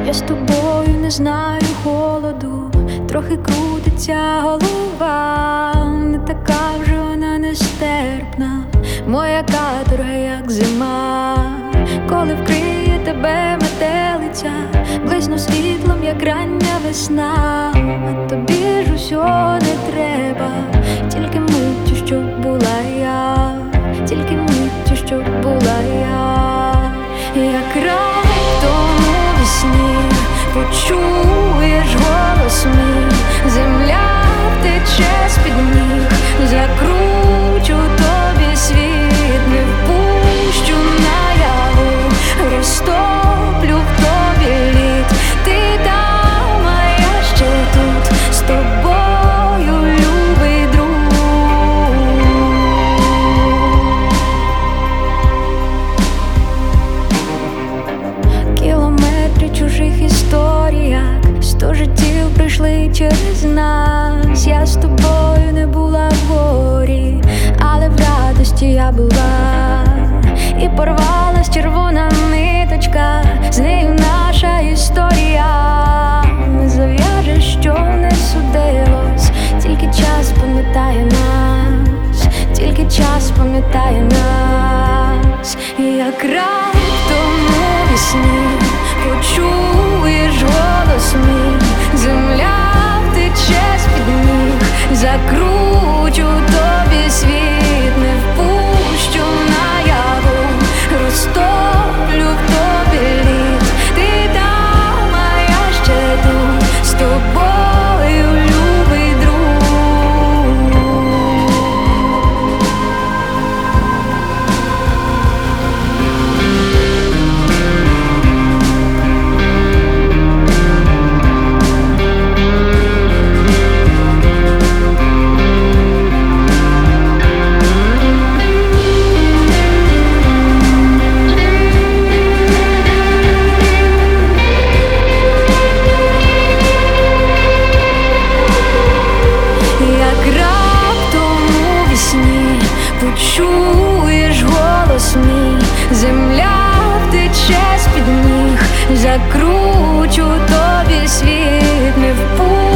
Я з тобою не знаю холоду, трохи крутиться голова, не така вже вона нестерпна, моя каторга, як зима. Коли вкриє тебе метелиця, блисну світлом, як рання весна. А тобі ж усього не треба, тільки миттю, щоб була я, тільки миттю, щоб була я. Як раптом у вісні почуєш голос мій, земля втече з-під ніг, закручу тобі світ, не впущу наяву, розтоплю в тобі лід. Ти там, а я ще тут, з тобою, любий друг. Кілометри чужих історіях, 100 життів прийшли через нас. Я з тобою не була в горі, але в радості я була. І порвалась червона ниточка, з нею наша історія не зав'яже, що не судилось. Тільки час пам'ятає нас, тільки час пам'ятає нас. І як раптом у вісні почуєш голос мій, земля втече з-під ніг, закручу тобі світ, не впущу наяву, розтоплю в тобі лід. Ти там, а я ще тут, з тобою, любий друг. Почуєш голос мій, земля втече з-під ніг, закручу тобі світ, не впущу